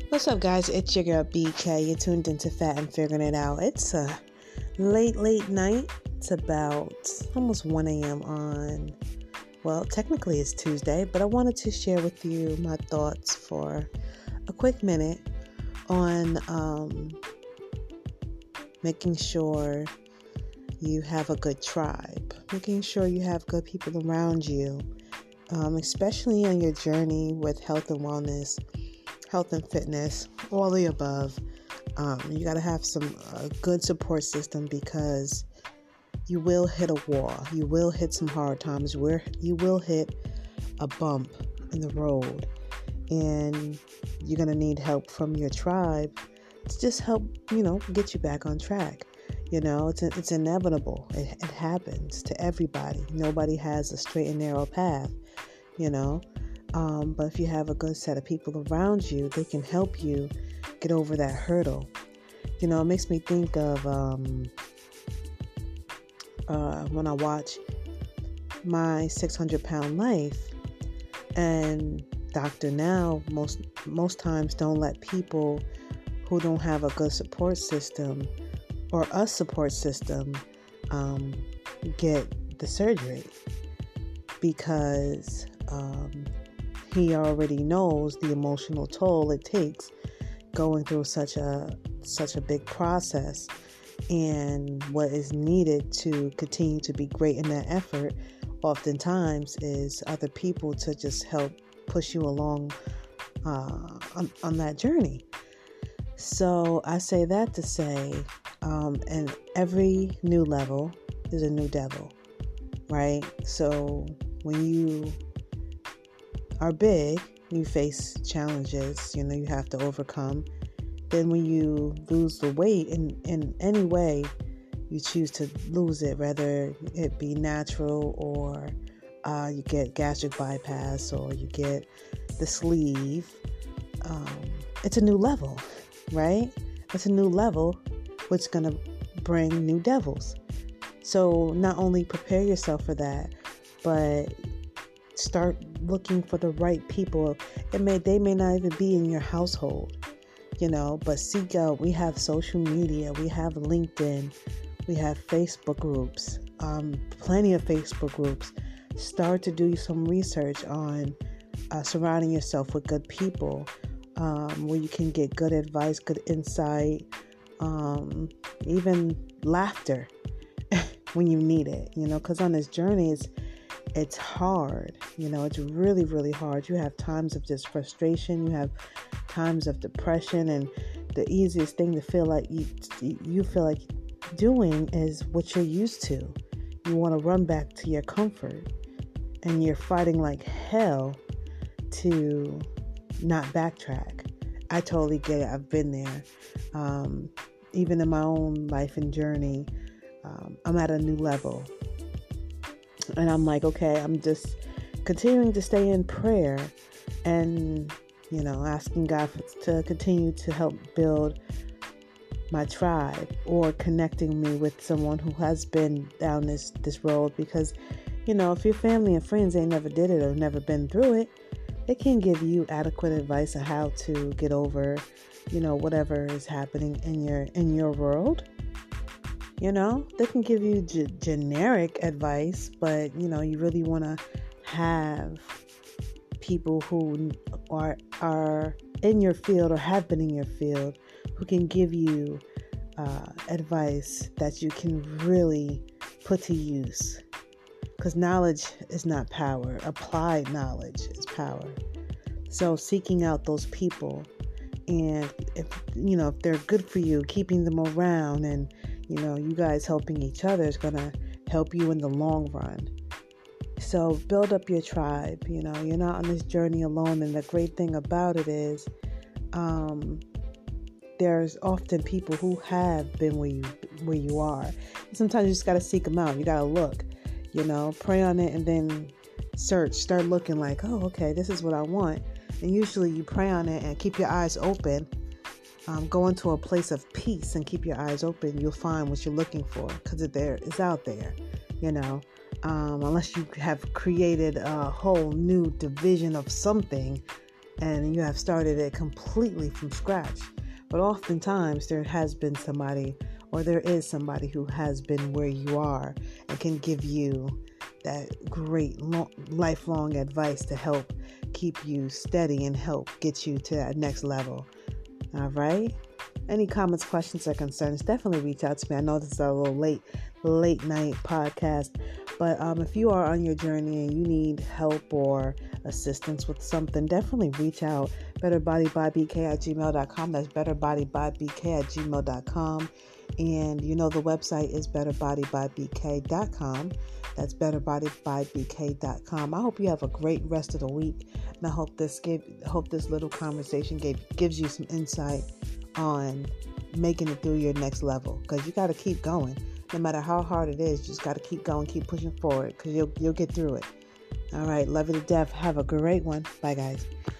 What's up, guys? It's your girl BK. You're tuned into Fat and Figuring It Out. It's a late night. It's about almost 1 a.m. on, well, technically it's Tuesday, but I wanted to share with you my thoughts for a quick minute on making sure you have a good tribe, making sure you have good people around you, especially on your journey with health and wellness, health and fitness, all the above. You got to have a good support system because you will hit a wall. You will hit some hard times where you will hit a bump in the road, and you're going to need help from your tribe to just help, get you back on track. It's inevitable. It happens to everybody. Nobody has a straight and narrow path, But if you have a good set of people around you, they can help you get over that hurdle. It makes me think of when I watch My 600-Pound Life, and Dr. Now most times don't let people who don't have a good support system or a support system get the surgery because he already knows the emotional toll it takes going through such a big process, and what is needed to continue to be great in that effort oftentimes is other people to just help push you along on that journey. So I say that to say, and every new level is a new devil, right? So when you are big, you face challenges, you have to overcome. Then when you lose the weight in any way you choose to lose it, whether it be natural or you get gastric bypass or you get the sleeve, it's a new level, right? It's a new level, which is going to bring new devils. So not only prepare yourself for that, but start looking for the right people. They may not even be in your household, but seek out. We have social media, we have LinkedIn, we have Facebook groups, plenty of Facebook groups. Start to do some research on surrounding yourself with good people, where you can get good advice, good insight, even laughter when you need it, because on this journey it's hard, it's really, really hard. You have times of just frustration, you have times of depression, and the easiest thing to feel like you feel like doing is what you're used to. You want to run back to your comfort, and you're fighting like hell to not backtrack. I totally get it. I've been there. Even in my own life and journey, I'm at a new level. And I'm like, okay, I'm just continuing to stay in prayer and, asking God to continue to help build my tribe, or connecting me with someone who has been down this road. Because, if your family and friends ain't never did it or never been through it, they can give you adequate advice on how to get over, whatever is happening in your world. They can give you generic advice, but, you really want to have people who are in your field or have been in your field who can give you advice that you can really put to use. Because knowledge is not power. Applied knowledge is power. So seeking out those people, and if they're good for you, keeping them around, and you guys helping each other is going to help you in the long run. So build up your tribe. You're not on this journey alone. And the great thing about it is there's often people who have been where you are. And sometimes you just got to seek them out. You got to look, pray on it, and then start looking like, oh, okay, this is what I want. And usually you pray on it and keep your eyes open. Go into a place of peace and keep your eyes open. You'll find what you're looking for, because it's out there, unless you have created a whole new division of something and you have started it completely from scratch. But oftentimes there has been somebody, or there is somebody who has been where you are and can give you that great lifelong advice to help keep you steady and help get you to that next level. All right? Any comments, questions, or concerns, definitely reach out to me. I know this is a little late night podcast, but if you are on your journey and you need help or assistance with something, definitely reach out. betterbodybybk@gmail.com. That's betterbodybybk@gmail.com. And you know the website is betterbodybybk.com. That's betterbodybybk.com. I hope you have a great rest of the week, and I hope this little conversation gives you some insight on making it through your next level, because you got to keep going. No matter how hard it is, you just got to keep going, keep pushing forward, because you'll get through it. All right, love you to death. Have a great one. Bye, guys.